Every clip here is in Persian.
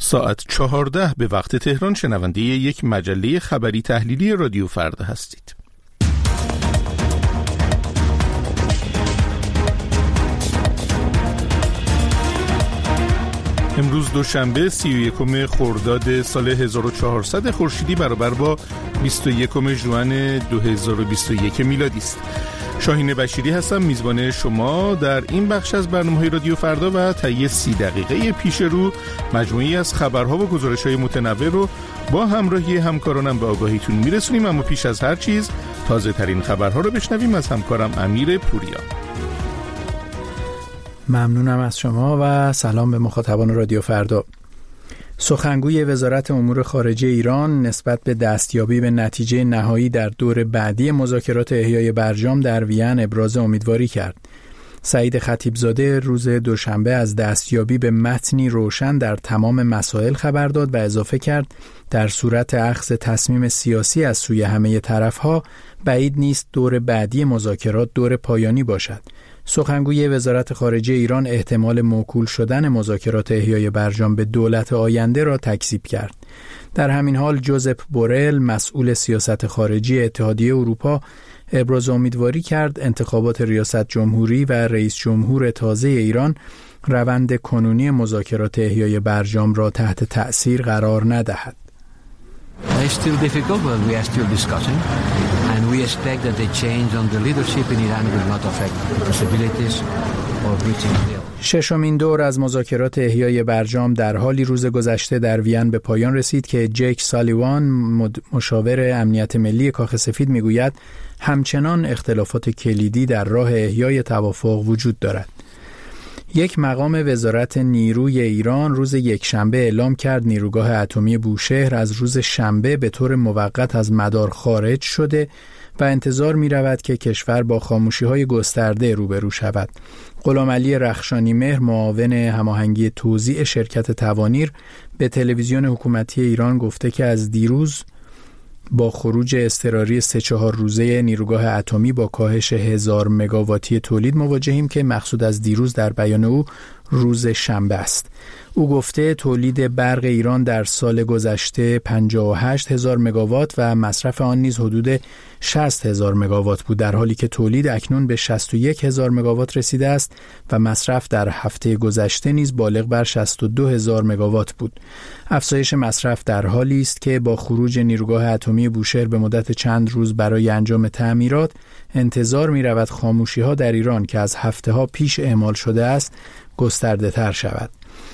ساعت 14 به وقت تهران شنونده یک مجله خبری تحلیلی رادیو فردا هستید. امروز دوشنبه 31 خرداد سال 1400 خورشیدی برابر با 21 ژوئن 2021 میلادی است. شاهین بشیری هستم، میزبان شما در این بخش از برنامه‌های رادیو فردا و طی 30 دقیقه پیش رو مجموعی از خبرها و گزارش‌های متنوع رو با همراهی همکارانم به آگاهیتون میرسونیم. اما پیش از هر چیز تازه ترین خبرها رو بشنویم از همکارم امیر پوریا. ممنونم از شما و سلام به مخاطبان رادیو فردا. سخنگوی وزارت امور خارجه ایران نسبت به دستیابی به نتیجه نهایی در دور بعدی مذاکرات احیای برجام در وین ابراز امیدواری کرد. سعید خطیبزاده روز دوشنبه از دستیابی به متنی روشن در تمام مسائل خبر داد و اضافه کرد در صورت اخذ تصمیم سیاسی از سوی همه طرف‌ها بعید نیست دور بعدی مذاکرات دور پایانی باشد. سخنگوی وزارت خارجه ایران احتمال موکول شدن مذاکرات احیای برجام به دولت آینده را تکذیب کرد. در همین حال جوزپ بورل مسئول سیاست خارجی اتحادیه اروپا ابراز امیدواری کرد انتخابات ریاست جمهوری و رئیس جمهور تازه ایران روند کنونی مذاکرات احیای برجام را تحت تأثیر قرار ندهد. It's still difficult, but we are still discussing, and we expect that the change on the leadership in Iran will not affect the possibilities of reaching a deal. ششمین دور از مذاکرات احیای برجام در حالی روز گذشته در وین به پایان رسید که جیک سالیوان مشاور امنیت ملی کاخ سفید میگوید همچنان اختلافات کلیدی در راه احیای توافق وجود دارد. یک مقام وزارت نیروی ایران روز یکشنبه اعلام کرد نیروگاه اتمی بوشهر از روز شنبه به طور موقت از مدار خارج شده و انتظار می رود که کشور با خاموشی‌های گسترده روبرو شود. غلامعلی رخشانی مهر معاون هماهنگی توزیع شرکت توانیر به تلویزیون حکومتی ایران گفته که از دیروز با خروج اضطراری 3-4 روزه نیروگاه اتمی با کاهش 1000 مگاواتی تولید مواجهیم که مقصود از دیروز در بیان او روز شنبه است. او گفته تولید برق ایران در سال گذشته 58,000 مگاوات و مصرف آن نیز حدود 60,000 مگاوات بود، در حالی که تولید اکنون به 61,000 مگاوات رسیده است و مصرف در هفته گذشته نیز بالغ بر 62,000 مگاوات بود. افزایش مصرف در حالی است که با خروج نیروگاه اتمی بوشهر به مدت چند روز برای انجام تعمیرات انتظار می رود خاموشی ها در ایران که از هفته ها پیش اعمال شده است گسترده تر شود.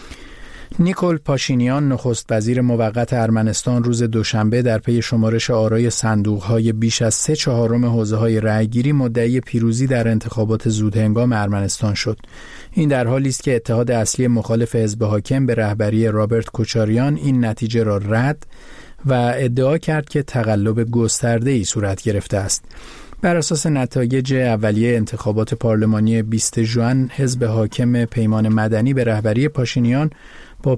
نیکول پاشینیان نخست وزیر موقت ارمنستان روز دوشنبه در پی شمارش آرای صندوق‌های بیش از 3/4 حوزه‌های رأی‌گیری مدعی پیروزی در انتخابات زودهنگام ارمنستان شد. این در حالی است که اتحاد اصلی مخالف حزب حاکم به رهبری رابرت کوچاریان این نتیجه را رد و ادعا کرد که تقلب گسترده‌ای صورت گرفته است. بر اساس نتایج اولیه انتخابات پارلمانی 20 ژوئن، حزب حاکم پیمان مدنی به رهبری پاشینیان با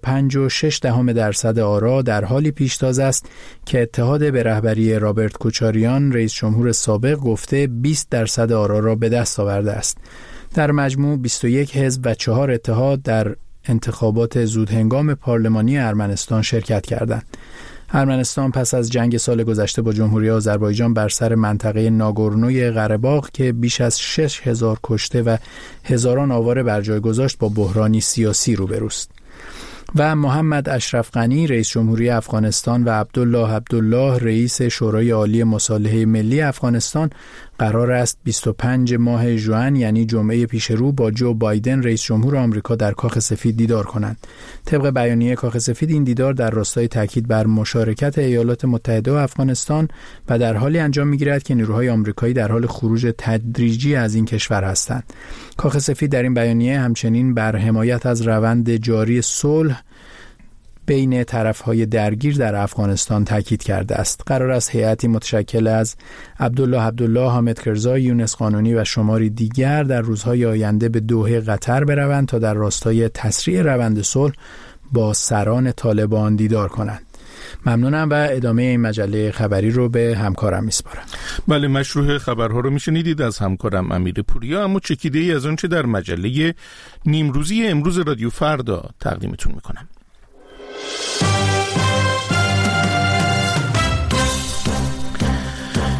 55.6% آرا در حالی پیشتاز است که اتحاد به رهبری رابرت کوچاریان رئیس جمهور سابق گفته 20% آرا را به دست آورده است. در مجموع 21 حزب و 4 اتحاد در انتخابات زودهنگام پارلمانی ارمنستان شرکت کردند. ارمنستان پس از جنگ سال گذشته با جمهوری آذربایجان بر سر منطقه ناگورنوی قره‌باغ که بیش از 6,000 کشته و هزاران آواره بر جای گذاشت با بحرانی سیاسی روبروست. و محمد اشرف غنی رئیس جمهوری افغانستان و عبدالله رئیس شورای عالی مصالحه ملی افغانستان قرار است 25 ماه ژوئن یعنی جمعه پیش رو با جو بایدن رئیس جمهور آمریکا در کاخ سفید دیدار کنند. طبق بیانیه کاخ سفید این دیدار در راستای تاکید بر مشارکت ایالات متحده و افغانستان و در حالی انجام می‌گیرد که نیروهای آمریکایی در حال خروج تدریجی از این کشور هستند. کاخ سفید در این بیانیه همچنین بر حمایت از روند جاری صلح بین طرف‌های درگیر در افغانستان تاکید کرده است. قرار است هیئتی متشکل از عبدالله، حامد کرزای، یونس قانونی و شماری دیگر در روزهای آینده به دوحه قطر بروند تا در راستای تسریع روند صلح با سران طالبان دیدار کنند. ممنونم و ادامه این مجله خبری رو به همکارم میسپارم. بله، مشروع خبرها رو میشنیدید از همکارم امیر پوریا. اما چکیده ای از آنچه در مجله نیمروزی امروز رادیو فردا تقدیمتون میکنم.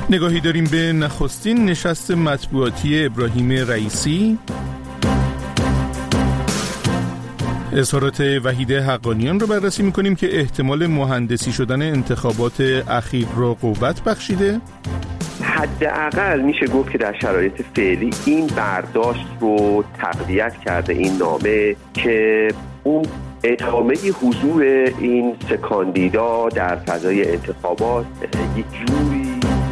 نگاهی داریم به نخستین نشست مطبوعاتی ابراهیم رئیسی. اظهارات وحید حقانیان رو بررسی می‌کنیم که احتمال مهندسی شدن انتخابات اخیر را قوت بخشیده. حداقل میشه گفت که در شرایط فعلی این برداشت رو تقویت کرده این نامه که اون ادامه حضور این سه کاندیدا در فضای انتخابات یک جوری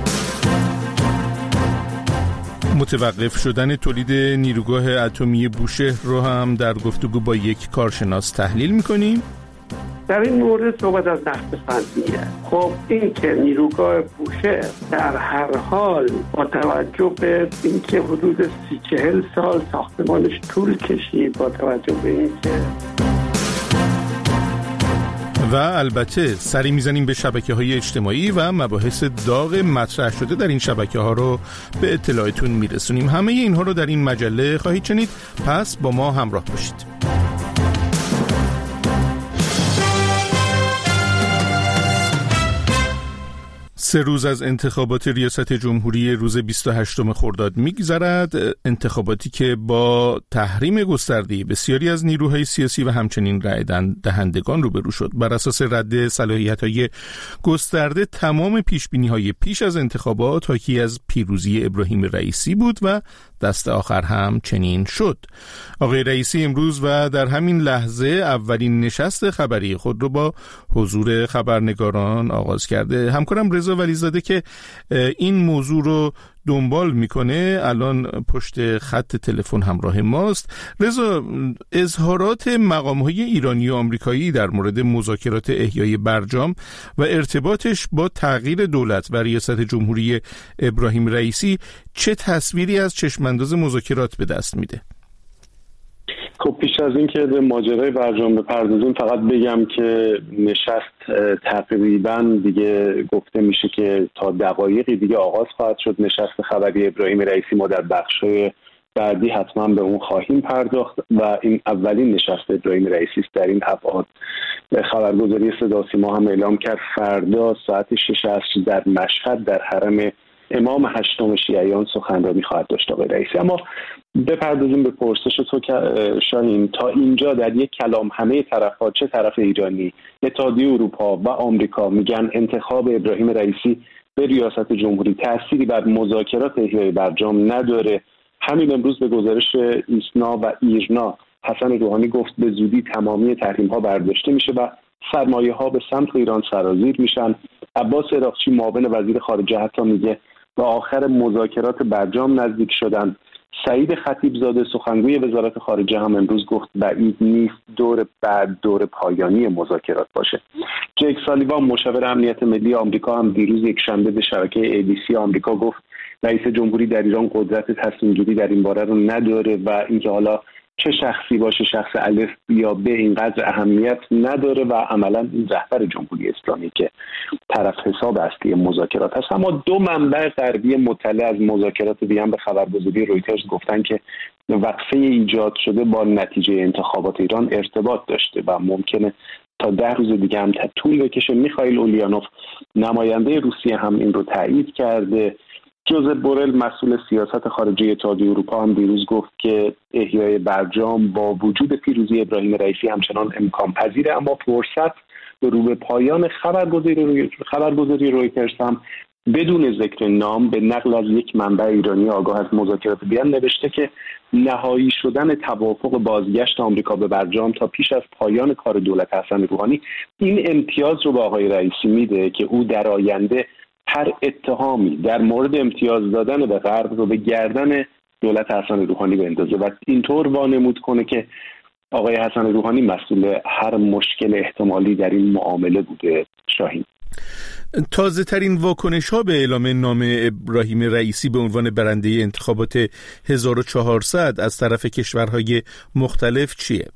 متوقف شدن تولید نیروگاه اتمی بوشهر رو هم در گفتگو با یک کارشناس تحلیل می‌کنیم. در این مورد صحبت از نقص فنیه. خب این که نیروگاه بوشهر در هر حال با توجه به اینکه حدود 30-40 سال ساختمانش طول کشید، با توجه به اینکه و البته سری میزنیم به شبکه‌های اجتماعی و مباحث داغ مطرح شده در این شبکه‌ها رو به اطلاعتون میرسونیم. همه اینها رو در این مجله خواهید شنید، پس با ما همراه باشید. 3 روز از انتخابات ریاست جمهوری روز 28 خرداد میگذرد، انتخاباتی که با تحریم گسترده بسیاری از نیروهای سیاسی و همچنین رای دهندگان روبرو شد. بر اساس رد صلاحیت‌های گسترده تمام پیشبینی‌های پیش از انتخابات حاکی از پیروزی ابراهیم رئیسی بود و دست آخر هم چنین شد. آقای رئیسی امروز و در همین لحظه اولین نشست خبری خود رو با حضور خبرنگاران آغاز کرده. همکارم رضا ولیزاده که این موضوع رو دنبال میکنه الان پشت خط تلفن همراه ماست. رضا، اظهارات مقام‌های ایرانی و آمریکایی در مورد مذاکرات احیای برجام و ارتباطش با تغییر دولت و ریاست جمهوری ابراهیم رئیسی چه تصویری از چشمانداز مذاکرات به دست میده؟ خب پیش از این که به ماجرای برجام بپردازیم فقط بگم که نشست تقریبا دیگه گفته میشه که تا دقایقی دیگه آغاز خواهد شد. نشست خبری ابراهیم رئیسی ما در بخش‌های بعدی حتما به اون خواهیم پرداخت و این اولین نشست ابراهیم رئیسی است در این ابعاد. خبرگزاری صدا و سیما هم اعلام کرد فردا ساعت 6 عصر در مشهد در حرم امام هشتم شیعیان سخنرانی خواهد داشت آقای رئیسی. اما بپردازیم به پرسش تو که شاهین، تا اینجا در یک کلام همه طرف‌ها، چه طرف ایرانی، اتحادیه اروپا و آمریکا، میگن انتخاب ابراهیم رئیسی به ریاست جمهوری تأثیری بر مذاکرات احیای برجام نداره. همین امروز به گزارش ایسنا و ایرنا حسن روحانی گفت به زودی تمامی تحریم‌ها برداشته میشه و سرمایه‌ها به سمت ایران سرازیر میشن. عباس عراقچی معاون وزیر خارجه حتی میگه به آخر مذاکرات برجام نزدیک شدن. سعید خطیبزاده سخنگوی وزارت خارجه هم امروز گفت بعید نیست دور بعد دور پایانی مذاکرات باشه. جیک سالیوان مشاور امنیت ملی آمریکا هم دیروز یکشنبه به شبکه ABC آمریکا گفت رئیس جمهوری در ایران قدرت تصمیم گیری در این باره رو نداره و اینکه حالا چه شخصی باشه، شخص الف یا ب، اینقدر اهمیت نداره و عملا این رهبر جمهوری اسلامی که طرف حساب اصلی مذاکرات هست. اما 2 منبع غربی مطلع از مذاکرات دیگه هم به خبرگزاری رویترز گفتن که وقفه ایجاد شده با نتیجه انتخابات ایران ارتباط داشته و ممکنه تا 10 روز دیگه هم طول بکشه. میخائیل اولیانوف نماینده روسیه هم این رو تایید کرده. جوزف بورل مسئول سیاست خارجی اتحادیه اروپا هم دیروز گفت که احیای برجام با وجود پیروزی ابراهیم رئیسی همچنان امکان پذیره، اما فرصت به رو به پایان خبرگزاری رویترز هم بدون ذکر نام به نقل از یک منبع ایرانی آگاه از مذاکرات بیان نوشته که نهایی شدن توافق بازگشت آمریکا به برجام تا پیش از پایان کار دولت حسن روحانی این امتیاز رو به آقای رئیسی میده که او در آینده هر اتهامی در مورد امتیاز دادن به غرب رو به گردن دولت حسن روحانی بندازه و اینطور وانمود کنه که آقای حسن روحانی مسئول هر مشکل احتمالی در این معامله بوده. شاهین، تازه ترین واکنش ها به اعلام نام ابراهیم رئیسی به عنوان برنده انتخابات 1400 از طرف کشورهای مختلف چیه؟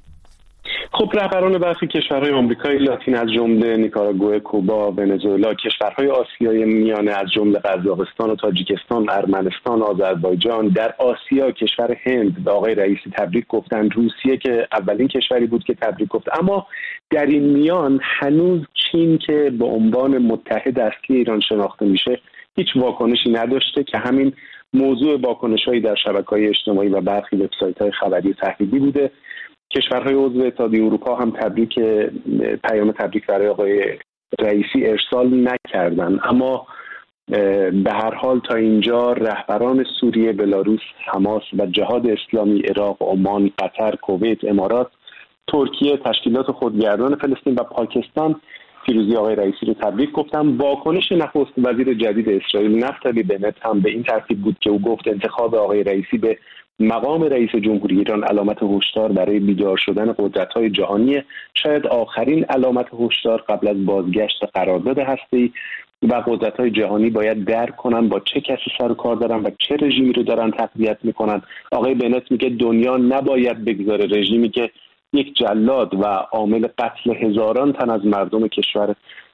خب رهبران برخی کشورهای آمریکای لاتین از جمله نیکاراگوئه، کوبا، ونزوئلا، کشورهای آسیای میانه از جمله قزاقستان و تاجیکستان، ارمنستان، آذربایجان، در آسیا کشور هند به آقای رئیسی تبریک گفتن. روسیه که اولین کشوری بود که تبریک گفت. اما در این میان هنوز چین که به عنوان متحد اصلی ایران شناخته میشه هیچ واکنشی نداشته که همین موضوع واکنش‌هایی در شبکه‌های اجتماعی و برخی وبسایت‌های خبری تحریمی بوده. کشورهای عضو اتحادیه اروپا هم پیام تبریک برای آقای رئیسی ارسال نکردن، اما به هر حال تا اینجا رهبران سوریه، بلاروس، حماس و جهاد اسلامی، عراق، عمان، قطر، کویت، امارات، ترکیه، تشکیلات خودگردان فلسطین و پاکستان پیروزی آقای رئیسی رو تبریک گفتم. واکنش نخست وزیر جدید اسرائیل نفتالی بنت هم به این ترتیب بود که او گفت انتخاب آقای رئیسی به مقام رئیس جمهوری ایران علامت هشدار برای بیدار شدن قدرت‌های جهانی، شاید آخرین علامت هشدار قبل از بازگشت قرارداد هسته‌ای و قدرت‌های جهانی باید درک کنن با چه کسی سر و کار دارن و چه رژیمی رو دارن تقویت میکنن. آقای بنت میگه دنیا نباید بگذاره رژیمی که یک جلاد و عامل قتل هزاران تن از مردم کشور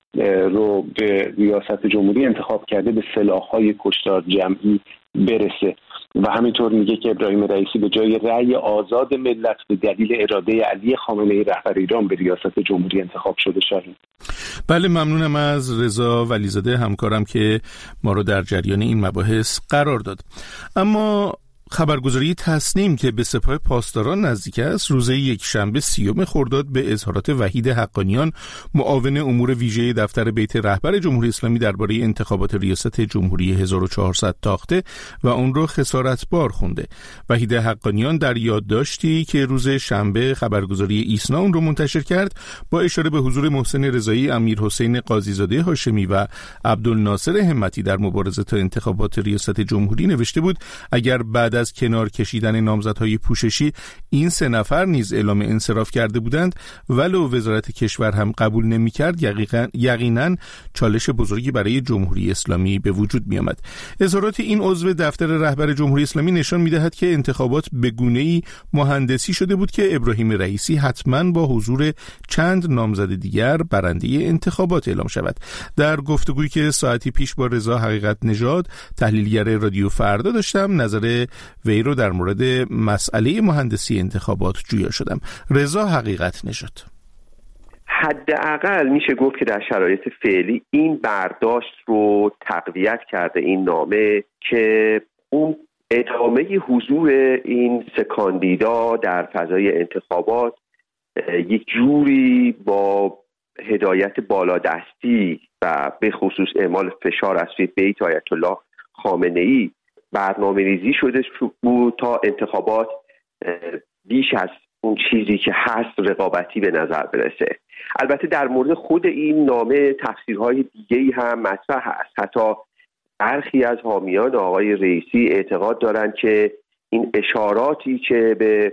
رو به ریاست جمهوری انتخاب کرده به سلاح‌های کشتار جمعی برسه. و همینطور میگه که ابراهیم رئیسی به جای رأی آزاد ملت به دلیل اراده علی خامنه‌ای رهبر ایران به ریاست جمهوری انتخاب شده. شاهین. بله، ممنونم از رضا ولیزاده همکارم که ما رو در جریان این مباحث قرار داد. اما خبرگزاری تصنیم که به سپاه پاسداران نزدیک است، روز یکشنبه 30 خرداد به اظهارات وحید حقانیان، معاون امور ویژه دفتر بیت رهبر جمهوری اسلامی درباره انتخابات ریاست جمهوری 1400 تاخته و اون رو خسارتبار خونده. وحید حقانیان در یادداشتی که روز شنبه خبرگزاری ایسنا اون رو منتشر کرد، با اشاره به حضور محسن رضایی، امیرحسین قاضیزاده هاشمی و عبدالناصر همتی در مبارزه تا انتخابات ریاست جمهوری نوشته بود اگر بعد از کنار کشیدن نامزدهای پوششی این 3 نفر نیز اعلام انصراف کرده بودند ولو وزارت کشور هم قبول نمی‌کرد، یقینا چالش بزرگی برای جمهوری اسلامی به وجود می‌آمد. اظهارات این عضو دفتر رهبر جمهوری اسلامی نشان می‌دهد که انتخابات به گونه‌ای مهندسی شده بود که ابراهیم رئیسی حتماً با حضور چند نامزد دیگر برنده انتخابات اعلام شود. در گفتگویی که ساعتی پیش با رضا حقیقت نژاد، تحلیلگر رادیو فردا داشتم، نظر وی رو در مورد مسئله مهندسی انتخابات جویا شدم. رضا حقیقت نژاد: حداقل میشه گفت که در شرایط فعلی این برداشت رو تقویت کرده این نامه که اون ادامه حضور این 3 کاندیدا در فضای انتخابات یک جوری با هدایت بالادستی و به خصوص اعمال فشار از سوی بیت آیت الله خامنه‌ای برنامه‌ریزی شده بود تا انتخابات بیش از اون چیزی که هست رقابتی به نظر برسه. البته در مورد خود این نامه تفسیرهای دیگه‌ای هم مطرح است. حتی برخی از حامیان آقای رئیسی اعتقاد دارند که این اشاراتی که به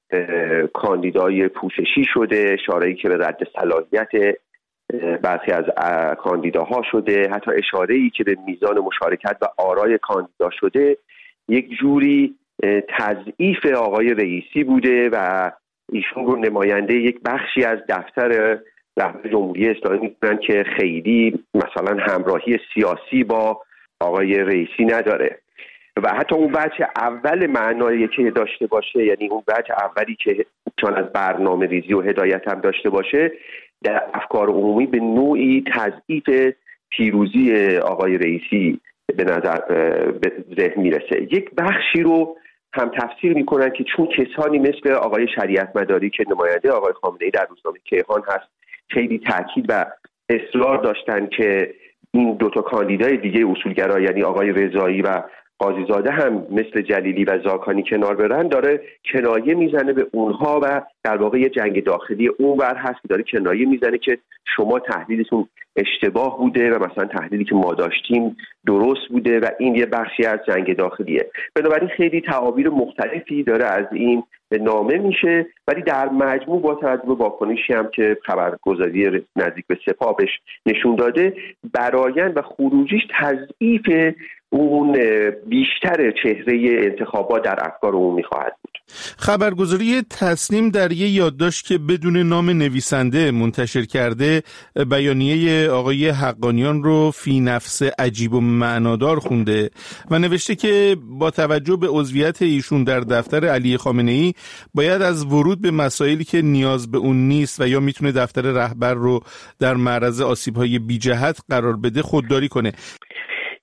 کاندیدای پوششی شده، اشاره‌ای که به رد صلاحیت برخی از کاندیداها شده، حتی اشاره‌ای که به میزان مشارکت و آرای کاندیدا شده، یک جوری تضعیف آقای رئیسی بوده و ایشون رو نماینده یک بخشی از دفتر رهبر جمهوری اسلامی می‌دونن که خیلی مثلا همراهی سیاسی با آقای رئیسی نداره. و حتی اون وجه اول معنایی که داشته باشه، یعنی اون وجه اولی که چون از برنامه ریزی و هدایت هم داشته باشه، در افکار عمومی به نوعی تضعیف پیروزی آقای رئیسی به نظر به ذهن میرسه. یک بخشی رو هم تفسیر میکنن که چون کسانی مثل آقای شریعت مداری که نماینده آقای خامنه‌ای در روزنامه کیهان هست خیلی تاکید و اصرار داشتن که این 2 کاندیدای دیگه اصولگرا، یعنی آقای رضایی و قاضیزاده هم مثل جلیلی و زاکانی کنار برن، داره کنایه میزنه به اونها و در واقع یه جنگ داخلی اونور هست که داره کنایه میزنه که شما تحلیلتون اشتباه بوده و مثلا تحلیلی که ما داشتیم درست بوده و این یه بخشی از جنگ داخلیه. بنابراین خیلی تعابیر مختلفی داره از این نامه میشه، ولی در مجموع با توجه به واکنشی هم که خبرگزاری نزدیک به سپاه بهش نشون داده، برآیند و خروجیش تضعیف اون بیشتر چهره انتخابات در افکار عمومی خواهد بود. خبرگزاری تصنیم در یک یادداشت که بدون نام نویسنده منتشر کرده، بیانیه آقای حقانیان رو فی نفس عجیب و معنادار خونده و نوشته که با توجه به عضویت ایشون در دفتر علی خامنه‌ای باید از ورود به مسائلی که نیاز به اون نیست و یا میتونه دفتر رهبر رو در معرض آسیب‌های بی‌جهت قرار بده خودداری کنه.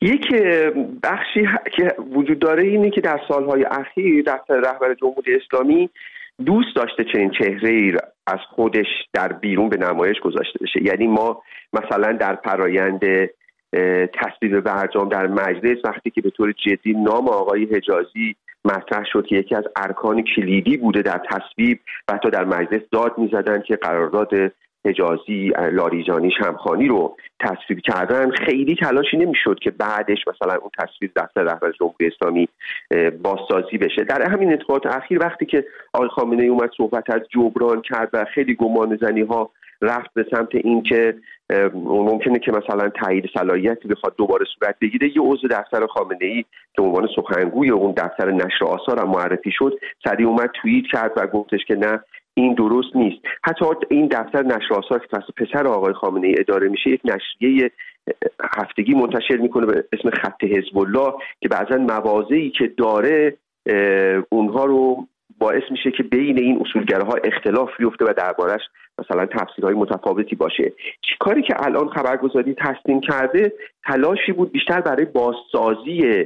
یک بخشی که وجود داره اینه که در سالهای اخیر دفتر رهبر جمهوری اسلامی دوست داشته چنین چهره‌ای از خودش در بیرون به نمایش گذاشته بشه. یعنی ما مثلا در فرآیند تصویب برجام در مجلس وقتی که به طور جدی نام آقای حجازی مطرح شد که یکی از ارکان کلیدی بوده در تصویب و حتی در مجلس داد می‌زدن که قرارداد حجازی لاریجانی شمخانی رو تصویب کردن، خیلی تلاشی نمی‌شد که بعدش مثلا اون تصویب دفتر رهبر جمهوری اسلامی بازسازی بشه. در همین اتفاقات اخیر وقتی که آقای خامنه‌ای اومد صحبت از جبران کرد و خیلی گمانه‌زنی‌ها رفت به سمت این که ممکنه که مثلا تایید صلاحیتی بخواد دوباره صورت بگیره، یه عضو دفتر خامنه‌ای که عنوان سخنگوی اون دفتر نشر آثار هم معرفی شد، سریع اومد توییت کرد و گفتش که نه این درست نیست. حتی این دفتر نشر آثار که توسط پسر آقای خامنه‌ای اداره میشه یک نشریه هفتگی منتشر میکنه به اسم خط حزب الله که بعضا مواضعی که داره اونها رو باعث میشه که بین این اصولگراها اختلاف بیفته و دربارش مثلا تفسیرهای متفاوتی باشه. کاری که الان خبرگزاری تصمیم کرده تلاشی بود بیشتر برای بازسازی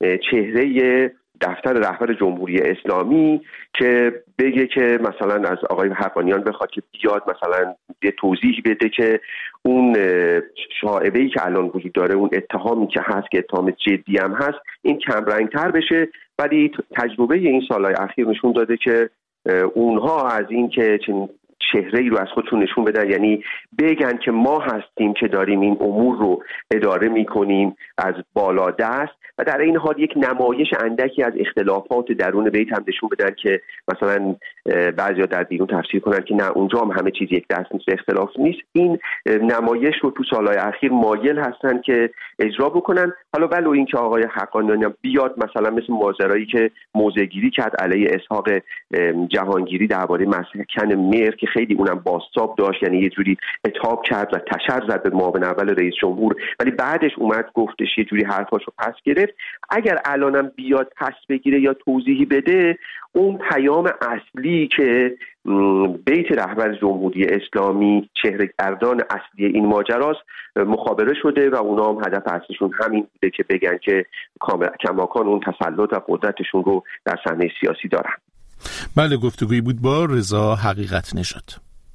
چهره دفتر رهبر جمهوری اسلامی که بگه که مثلا از آقای حقانیان بخواد که بیاد مثلا یه توضیح بده که اون شایعه‌ای که الان وجود داره، اون اتهامی که هست که اتهام جدی هم هست، این کم رنگ‌تر بشه. ولی تجربه این سالهای اخیر نشون داده که اونها از این که چنین چهره‌ای رو از خودشون نشون بدن، یعنی بگن که ما هستیم که داریم این امور رو اداره می‌کنیم از بالا دست، و در این حال یک نمایش اندکی از اختلافات درون بیت هم نشون بدن که مثلا بعضیا در بیرون تفسیر کنن که نه اونجا هم همه چیز یک دست نیست، اختلاف نیست. این نمایش رو تو سالهای اخیر مایل هستن که اجرا بکنن. حالا ولو این که آقای حقانی بیاد مثلا مثل ماجرایی که موضع‌گیری کرد علیه اسحاق جهانگیری درباره مسکن مهر که خیلی اونم بازتاب داشت، یعنی یه جوری اتهام کرد و تشر زد به معاون اول رئیس جمهور، ولی بعدش اومد گفتش یه جوری حرفاشو پس گرفت. اگر الانم بیاد پس بگیره یا توضیحی بده، اون پیام اصلی که بیت رهبر جمهوری اسلامی چهره گردان اصلی این ماجراست مخابره شده و اونا هم هدف اصلیشون همین بوده که بگن که کماکان اون تسلط و قدرتشون رو در صحنه سیاسی دارن. بله، گفتگویی بود با رضا حقیقت نژاد.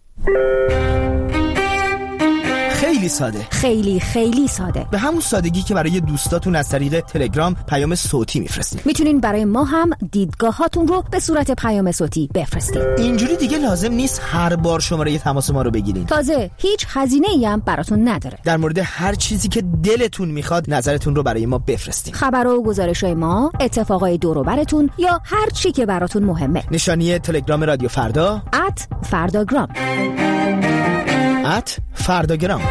خیلی ساده، خیلی ساده، به همون سادگی که برای دوستاتون از طریق تلگرام پیام صوتی میفرستین. میتونین برای ما هم دیدگاهاتون رو به صورت پیام صوتی بفرستین. اینجوری دیگه لازم نیست هر بار شماره تماس ما رو بگیرین. تازه هیچ هزینه‌ای هم براتون نداره. در مورد هر چیزی که دلتون میخواد نظرتون رو برای ما بفرستین. خبرها و گزارش‌های ما، اتفاقای دور و براتون یا هر چی که براتون مهمه. نشانی تلگرام رادیو فردا @فرداگرام. فرداگرام.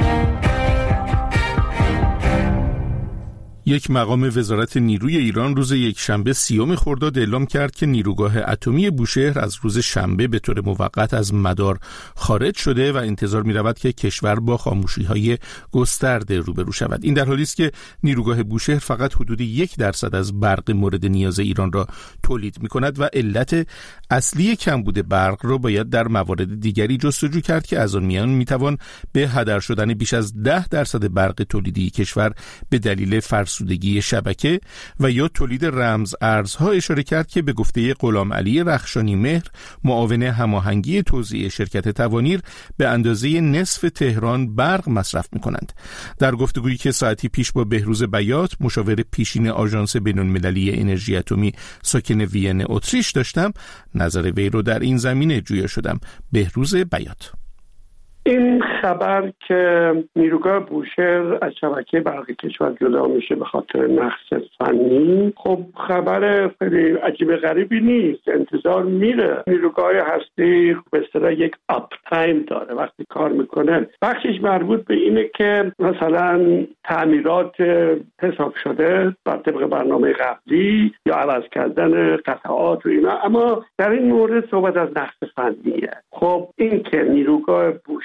یک مقام وزارت نیروی ایران روز یکشنبه 30 خرداد اعلام کرد که نیروگاه اتمی بوشهر از روز شنبه به طور موقت از مدار خارج شده و انتظار می‌رود که کشور با خاموشی‌های گسترده روبرو شود. این در حالی است که نیروگاه بوشهر فقط حدود 1% از برق مورد نیاز ایران را تولید می‌کند و علت اصلی کمبود برق را باید در موارد دیگری جستجو کرد که از آن میان می‌توان به هدر شدن بیش از 10% برق تولیدی کشور به دلیل فرسودگی شبکه و یا تولید رمز ارزها اشاره کرد که به گفته غلام علی رخشانی مهر، معاون هماهنگی توزیع شرکت توانیر، به اندازه نصف تهران برق مصرف می‌کنند. در گفتگویی که ساعتی پیش با بهروز بیات، مشاور پیشین آژانس بین‌المللی انرژی اتمی ساکن وین اتریش داشتم، نظر وی رو در این زمینه جویا شدم. بهروز بیات: این خبر که نیروگاه بوشهر از شبکه برق کشور جدا میشه به خاطر نقص فنی، خب خبر خیلی عجیب غریبی نیست. انتظار میره. نیروگاه هستی به اصطلاح یک آپ تایم داره وقتی کار میکنه. بخشش مربوط به اینه که مثلا تعمیرات حساب شده بر طبق برنامه قبلی یا عوض کردن قطعات و اینا، اما در این مورد صحبت از نقص فنیه. خب این که نیروگاه بوشهر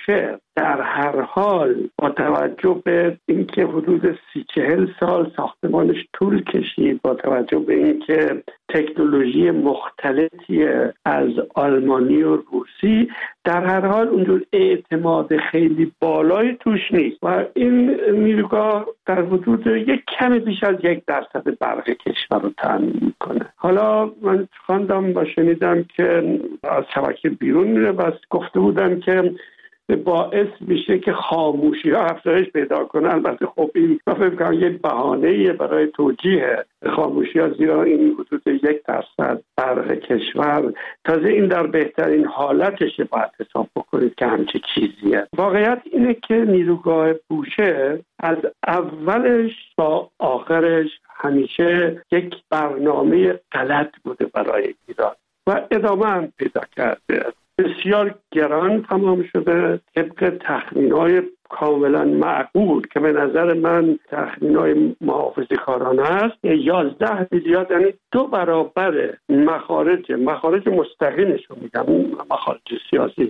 بوشهر در هر حال با توجه به اینکه حدود 30-40 سال ساختمانش طول کشید، با توجه به اینکه تکنولوژی مختلفی از آلمانی و روسی، در هر حال اونجور اعتماد خیلی بالای توش نیست و این نیروگاه در حدود یک کمی بیش از 1% برق کشور رو تامین میکنه. حالا من خواندم و شنیدم که از شبکه بیرون میره و گفته بودن که باعث میشه که خاموشی ها افزایش پیدا کنه. البته خب این من فکر می‌کنم یه بهانه‌ایه برای توجیه خاموشی ها، زیرا این حدود 1% برق کشور، تازه این در بهترین حالتشه باید حساب بکنید که همچه چیزیه. واقعیت اینه که نیروگاه بوشهر از اولش تا آخرش همیشه یک برنامه غلط بوده برای ایران و ادامه هم پیدا کرده. بسیار گران تمام شده طبق تخمین‌های کاملا معقول که به نظر من تخمین‌های محافظه‌کارانه است. 11 میلیارد، یعنی 2 برابر مخارج مستقیمش رو میگم، مخارج سیاسی،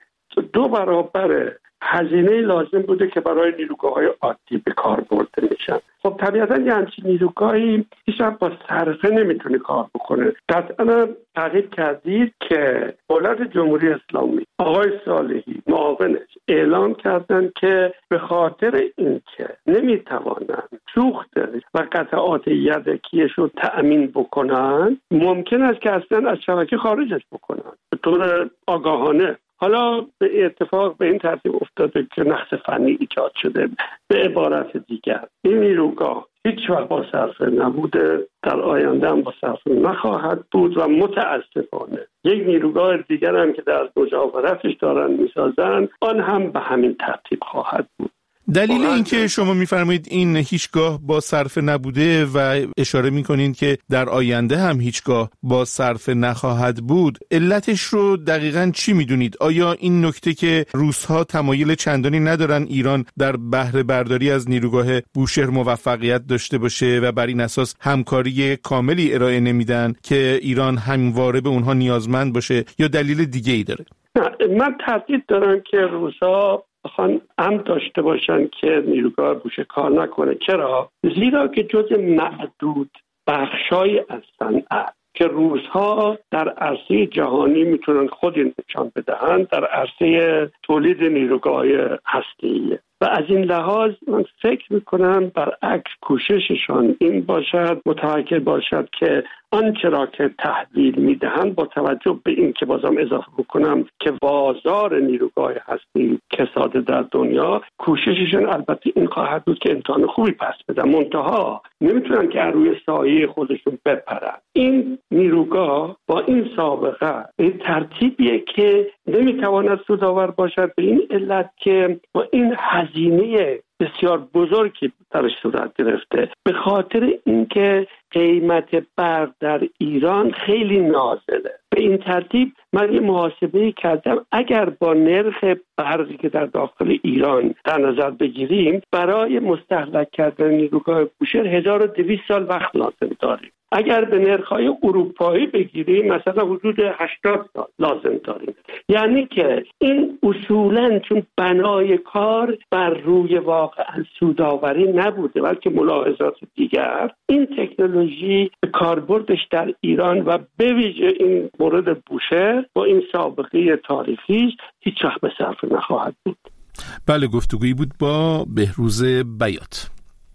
2 برابر هزینه لازم بوده که برای نیروگاه‌های عادی به کار برده میشن. خب طبیعتاً یه همچین نیروگاهی هیچ وقت با صرفه نمیتونه کار بکنه. قطعاً تعقیب کردید که دولت جمهوری اسلامی، آقای صالحی معاونش اعلام کردن که به خاطر اینکه نمیتوانند سوخت و قطعات یدکیش رو تأمین بکنن، ممکن است که اصلاً از شبکه خارجش بکنن به طور آگاهانه. حالا به اتفاق به این ترتیب افتاده که نقص فنی ایجاد شده. به عبارت دیگر این نیروگاه هیچ وقت با صرفه نبوده، در آینده هم با صرفه نخواهد بود و متاسفانه یک نیروگاه دیگر هم که در مجاورتش دارن میسازن، آن هم به همین ترتیب خواهد بود. دلیل این که شما میفرمایید این هیچگاه با صرفه نبوده و اشاره میکنید که در آینده هم هیچگاه با صرفه نخواهد بود، علتش رو دقیقاً چی میدونید؟ آیا این نکته که روس‌ها تمایل چندانی ندارن ایران در بهره برداری از نیروگاه بوشهر موفقیت داشته باشه و بر این اساس همکاری کاملی ارائه نمیدن که ایران همواره به اونها نیازمند باشه، یا دلیل دیگه ای داره؟ من تردید دارم که روس‌ها بخوان امر داشته باشن که نیروگاه بوشهر کار نکنه. چرا؟ زیرا که جز معدود بخشای از صنعت که روس‌ها در عرصه جهانی میتونن خود نشان بدهند در عرصه تولید نیروگاه‌های هسته‌ایه و از این لحاظ من فکر میکنم برعکس کوشششان این باشد، متوکل باشد که آنچه را که تحویل میدهند با توجه به این که بازم اضافه بکنم که بازار نیروگاه هستی کساده در دنیا، کوشششان البته این خواهد بود که امتحان خوبی پس بدن، منتها نمیتونن که روی سایه خودشون بپرن. این نیروگاه با این سابقه این ترتیبیه که نمیتواند سودآور باشد به این علت که با این هزینه بسیار بزرگی درش صورت گرفته، به خاطر اینکه قیمت برق در ایران خیلی نازله. به این ترتیب من یه محاسبه کردم، اگر با نرخ برقی که در داخل ایران در نظر بگیریم، برای مستهلک کردن نیروگاه بوشهر 1200 سال وقت لازم داریم. اگر به نرخ‌های اروپایی بگیریم مثلا حدود 80 سال لازم داریم. یعنی که این اصولاً چون بنای کار بر روی واقعا سودآوری نبوده بلکه ملاحظات دیگر، این تکنولوژی کاربردش در ایران و به ویژه این مورد بوشهر با این سابقه تاریخی هیچ وقت به صرفه نخواهد بود. بله، گفتگویی بود با بهروز بیات.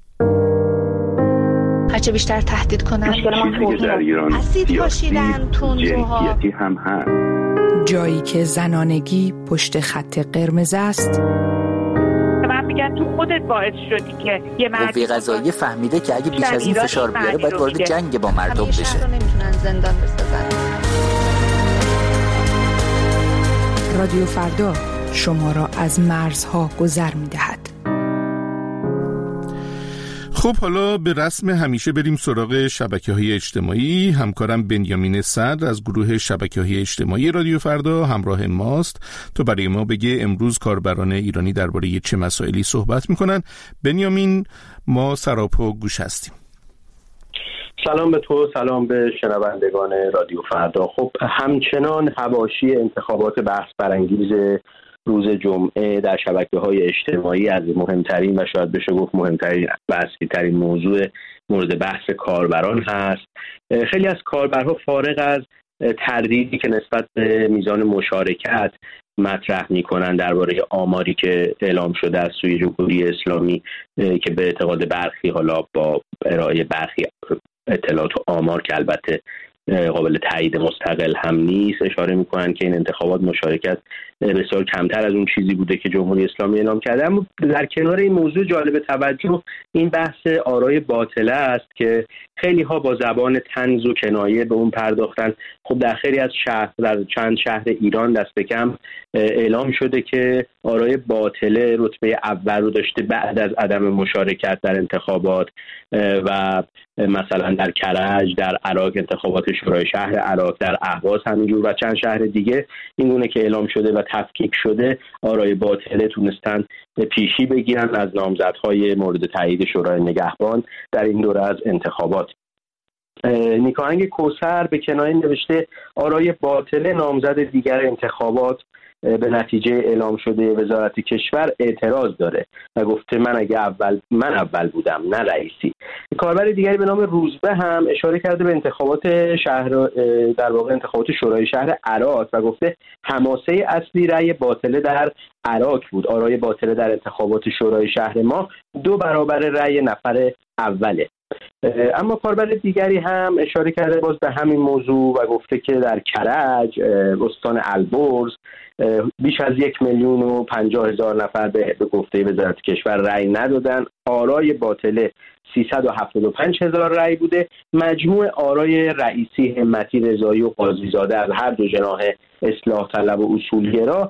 هرچه بیشتر تهدید کنن اسید پاشیدن، تندروها هم هست. جایی که زنانگی پشت خط قرمز است. من میگم تو خودت باعث شدی که یه قوه قضاییه فهمیده که اگه بیش از این فشار بیاره باید وارد جنگ با مردم بشه. نمیتونن زندان بسازن. رادیو فردا شما را از مرزها گذر میدهد. خب حالا به رسم همیشه بریم سراغ شبکه‌های اجتماعی. همکارم بنیامین صدر از گروه شبکه‌های اجتماعی رادیو فردا همراه ماست تا برای ما بگه امروز کاربران ایرانی درباره چه مسائلی صحبت میکنن. بنیامین، ما سراپا گوش هستیم. سلام به تو، سلام به شنوندگان رادیو فردا. خب همچنان حواشی انتخابات بحث برانگیز روز جمعه در شبکه‌های اجتماعی از مهمترین و شاید بشه گفت مهمترین و اصلی‌ترین موضوع مورد بحث کاربران هست. خیلی از کاربرها فارغ از تردیدی که نسبت به میزان مشارکت مطرح میکنن درباره آماری که اعلام شده از سوی جمهوری اسلامی که به اعتقاد برخی، حالا با ارائه برخی اطلاعات و آمار که البته قابل تایید مستقل هم نیست، اشاره میکنن که این انتخابات مشارکت بسیار کمتر از اون چیزی بوده که جمهوری اسلامی اعلام کرده. اما در کنار این موضوع جالب توجه این بحث آرای باطله است که خیلی ها با زبان طنز و کنایه به اون پرداختن. خب در خیلی از در چند شهر ایران دست کم اعلام شده که آرای باطله رتبه اول رو داشته بعد از عدم مشارکت در انتخابات و مثلا در کرج، در عراق انتخابات شورای شهر عراق، در اهواز همینجور و چند شهر دیگه این گونه که اعلام شده و تفکیک شده آرای باطله تونستن پیشی بگیرن از نامزدهای مورد تایید شورای نگهبان در این دوره از انتخابات. نیکاهنگ کوثر به کنایه نوشته آرای باطله نامزد دیگر انتخابات به نتیجه اعلام شده وزارت کشور اعتراض داره و گفته من اول بودم نه رئیسی. کاربر دیگری به نام روزبه هم اشاره کرده به انتخابات شهر، در واقع انتخابات شورای شهر عراق و گفته حماسه اصلی رأی باطله در عراق بود. آرای باطله در انتخابات شورای شهر ما 2 برابر رأی نفر اوله. اما کاربر دیگری هم اشاره کرده باز به همین موضوع و گفته که در کرج، استان البرز، بیش از 1,050,000 نفر به گفته وزارت کشور رأی ندادن. آرای باطله 375,000 رأی بوده. مجموع آرای رئیسی، همتی، رضایی و قاضیزاده از هر دو جناح اصلاح طلب و اصولگرا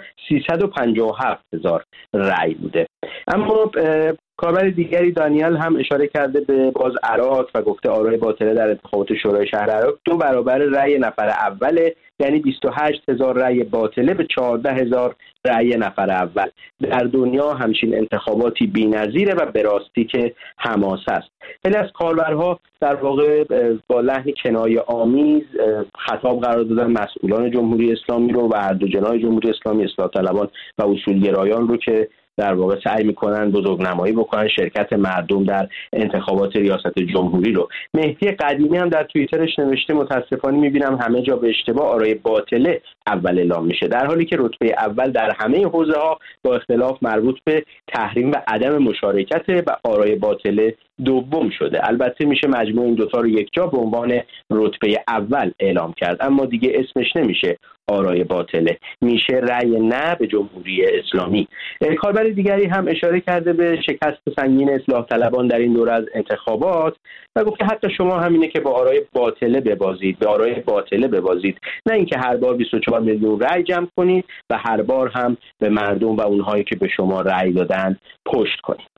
357,000 رأی بوده. اما کاربر دیگری دانیال هم اشاره کرده به باز عراق و گفته آرای باطله در انتخابات شورای شهر عراق 2 برابر رأی نفر اوله، یعنی 28,000 رأی باطله به 14,000 رأی نفر اول. در دنیا همچین انتخاباتی بی‌نظیره و به راستی که حماسه است. خیلی از کاربرها در واقع با لحن کنایه آمیز خطاب قرار دادن مسئولان جمهوری اسلامی رو و هر دو جناح جمهوری اسلامی، اصلاح طلبان و اصولگرایان رو که در واقع سعی میکنن بزرگنمایی بکنن شرکت مردم در انتخابات ریاست جمهوری رو. مهدی قدیمی هم در توییترش نوشته متاسفانه میبینم همه جا به اشتباه آرای باطله اول اعلام میشه، در حالی که رتبه اول در همه حوزه ها با اختلاف مربوط به تحریم و عدم مشارکت و آرای باطله دوم شده. البته میشه مجموع این دوتا رو یک جا به عنوان رتبه اول اعلام کرد، اما دیگه اسمش نمیشه آرای باطله، میشه رأی نه به جمهوری اسلامی. کاربر دیگری هم اشاره کرده به شکست سنگین اصلاح طلبان در این دوره از انتخابات و گفت که حتی شما همینه که با آرای باطله ببازید، به آرای باطله ببازید، نه اینکه هر بار 24 میلیون رأی جمع کنید و هر بار هم به مردم و اونهایی که به شما رأی دادن پشت کنید.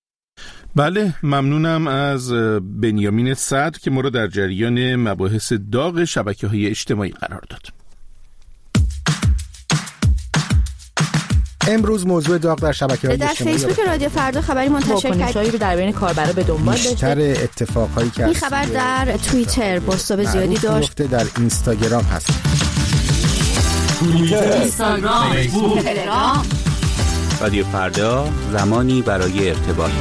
بله، ممنونم از بنیامین صدر که ما رو در جریان مباحث داغ شبکه‌های اجتماعی قرار داد. امروز موضوع داغ در شبکه‌های اجتماعی در فیسبوک رادیو فردا خبری منتشر کرد رو در بین کاربرا به دنبال داشته. بیشتر اتفاقایی که این خبر در توییتر بازتاب زیادی داشت، در اینستاگرام هست. اینستاگرام، فیسبوک، تلگرام. رادیو فردا، زمانی برای ارتباط.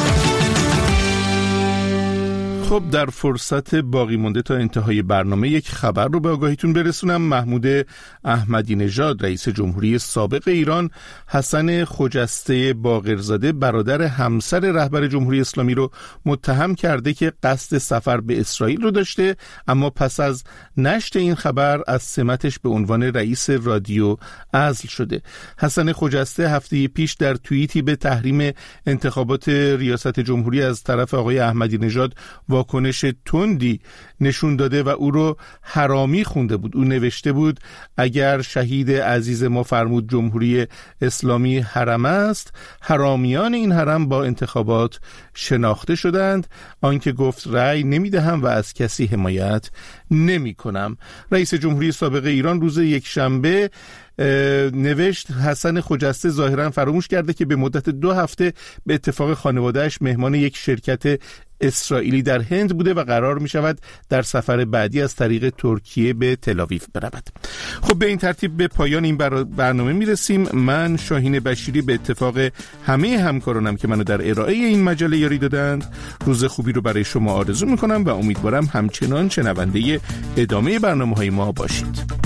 خب در فرصت باقی مونده تا انتهای برنامه یک خبر رو به آگاهیتون برسونم. محمود احمدی نژاد رئیس جمهوری سابق ایران حسن خجسته باقرزاده برادر همسر رهبر جمهوری اسلامی رو متهم کرده که قصد سفر به اسرائیل رو داشته، اما پس از نشر این خبر از سمتش به عنوان رئیس رادیو عزل شده. حسن خجسته هفته پیش در توییتی به تحریم انتخابات ریاست جمهوری از طرف آقای احمدی نژاد واکنش تندی نشون داده و او رو حرامی خونده بود. او نوشته بود اگر شهید عزیز ما فرمود جمهوری اسلامی حرم است، حرامیان این حرم با انتخابات شناخته شدند. آنکه گفت رأی نمیدهم و از کسی حمایت نمی کنم. رئیس جمهوری سابق ایران روز یکشنبه نوشت حسن خجسته ظاهرا فراموش کرده که به مدت 2 هفته به اتفاق خانواده‌اش مهمان یک شرکت اسرائیلی در هند بوده و قرار می شود در سفر بعدی از طریق ترکیه به تل‌آویو برود. خب به این ترتیب به پایان این برنامه می رسیم. من شاهین بشیری به اتفاق همه همکارانم که منو در ارائه این مجله یاری دادند روز خوبی رو برای شما آرزو می کنم و امیدوارم همچنان شنونده ادامه برنامه‌های ما باشید.